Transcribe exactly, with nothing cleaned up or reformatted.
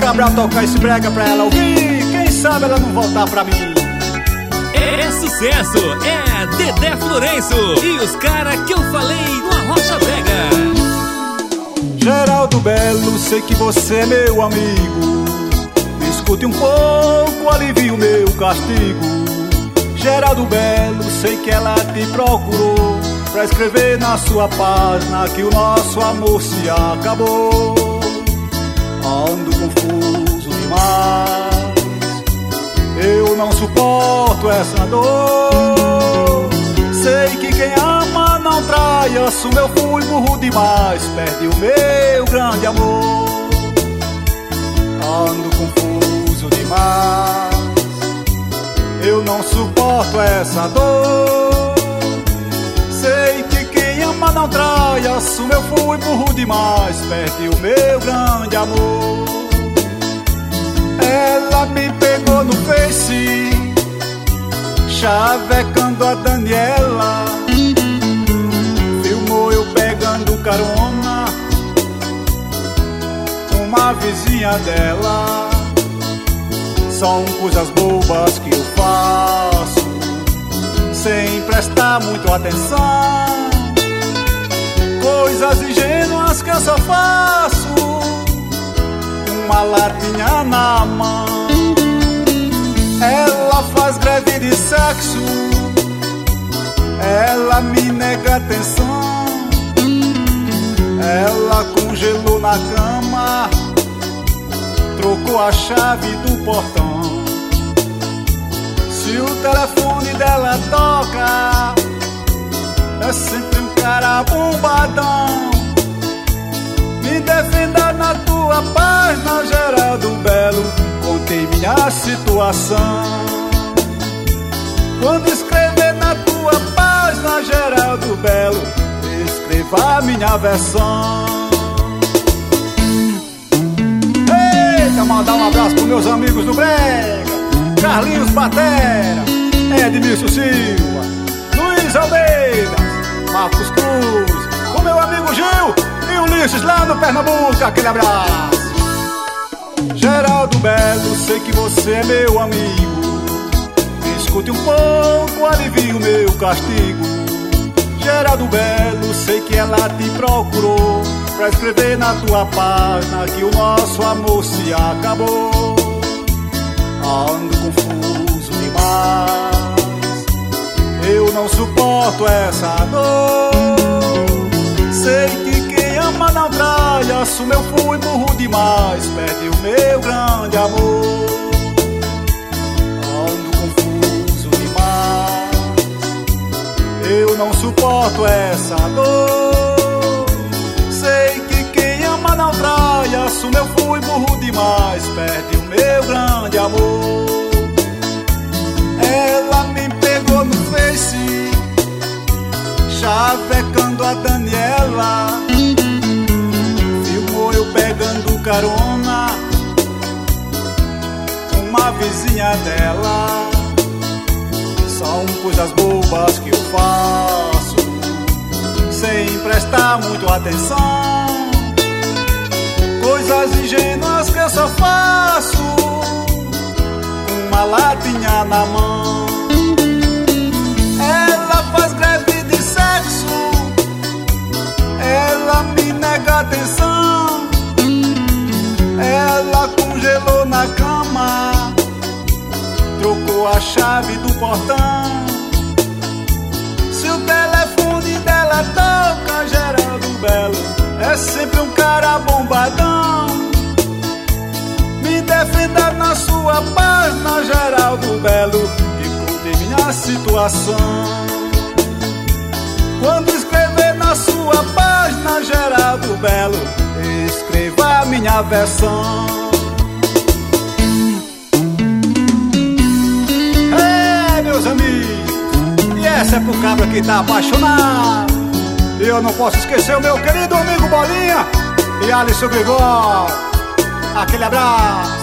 Cabral tocar esse brega pra ela ouvir. Quem sabe ela não voltar pra mim. É sucesso, é Dedé Florencio e os cara que eu falei no Arrocha Brega. Geraldo Belo, sei que você é meu amigo. Me escute um pouco, alivie o meu castigo. Geraldo Belo, sei que ela te procurou pra escrever na sua página que o nosso amor se acabou. Ando confuso demais, eu não suporto essa dor. Sei que quem ama não trai, assumo eu fui burro demais, perdi o meu grande amor. Ando confuso demais, eu não suporto essa dor. Sei que quem ama não trai, assumo eu fui burro demais, perdi o meu grande amor. Ela me pegou no Face, chavecando a Daniela. Filmou eu pegando carona com uma vizinha dela. São coisas bobas que eu faço sem prestar muito atenção, coisas ingênuas que eu só faço uma latinha na mão. Ela faz greve de sexo, ela me nega atenção, ela congelou na cama, trocou a chave do portão. Se o telefone dela toca, é sempre um cara bombadão. Me defenda na tua página, Geraldo Belo, contei minha situação. Quando escrever na tua página, Geraldo Belo, escreva a minha versão. Eita, mandar um abraço pros meus amigos do Brega: Carlinhos Batera, Edmilson Silva, Luiz Almeida, Marcos Cruz, o meu amigo Gil e Ulisses lá no Pernambuco. Aquele abraço. Geraldo Belo, sei que você é meu amigo. Me escute um pouco, alivie o meu castigo. Geraldo Belo, sei que ela te procurou pra escrever na tua página que o nosso amor se acabou. Ando confuso demais, eu não suporto essa dor. Sei que quem ama não trai, assumo eu fui burro demais, perdi o meu grande amor. Ando confuso demais, eu não suporto essa dor. Sei que quem ama não trai, assumo eu fui burro demais, perdi o meu grande amor. Ela me pegou no Face, chavecando a Daniela. Filmou eu pegando carona com uma vizinha dela. São coisas bobas que eu faço sem prestar muito atenção, coisas ingênuas que eu só faço uma latinha na mão. Ela faz greve de sexo, ela me nega atenção, ela congelou na cama, trocou a chave do portão. Se o telefone dela toca, Geraldo Belo, é sempre um cara bombadão. Me defenda na sua página, Geraldo Belo, que contei minha situação. Quando escrever na sua página, Geraldo Belo, escreva a minha versão. É, meus amigos, e essa é pro cabra que tá apaixonado. E eu não posso esquecer o meu querido amigo Bolinha e Alisson Grigol. Aquele abraço.